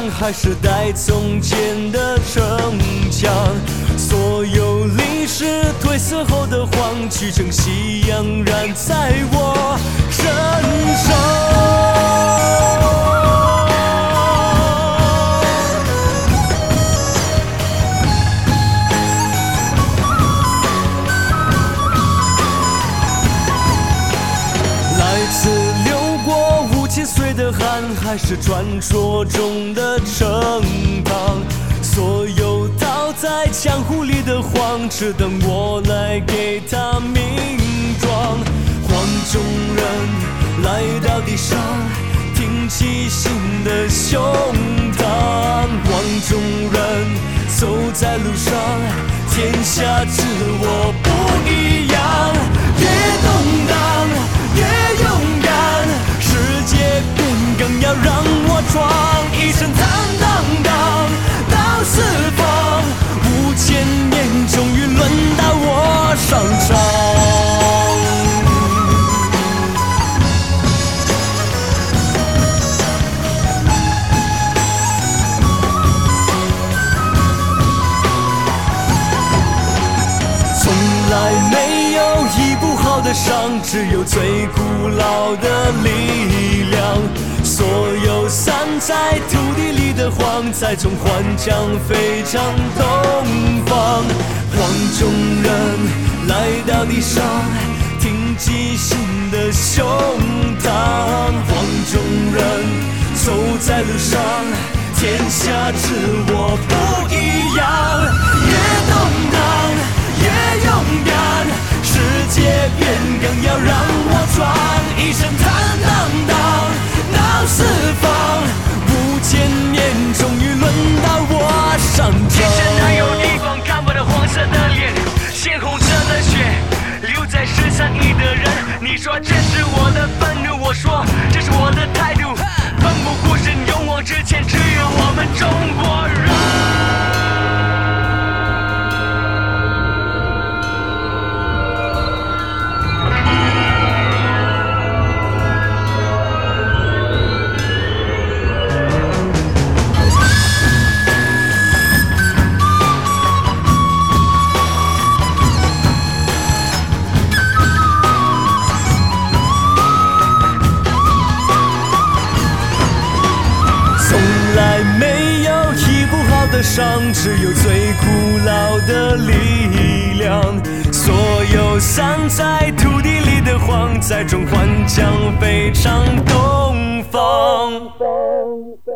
还是带从前的城墙，所有历史褪色后的黄曲成夕阳染在我身上。岁的汗，还是传说中的盛唐，所有倒在江湖里的黄，只等我来给他名状。黄种人来到地上，挺起心的胸膛。黄种人走在路上，天下之我不一样。越动荡，越勇敢。世界变更要让我闯，一生坦荡荡到四方，5000年终于轮到我上场。从来没有医不好的伤，只有最古老的力量。所有散在土地里的黄，在中环将飞向东方。黄种人来到地上，挺起心的胸膛。黄种人走在路上，天下之我不一样。越动荡，越勇敢，世界变更要让我闯，一生坦荡荡到四方，5000年终于轮到我上场。 天上哪有地方看不到黄色的脸，鲜红色的血留在13亿的人。你说这是我的愤怒，我说这是我的态度。奋不顾身勇往直前，只有我们中国人。 伤，只有最古老的力量。所有散在土地里的黄，在中环将飞向东方。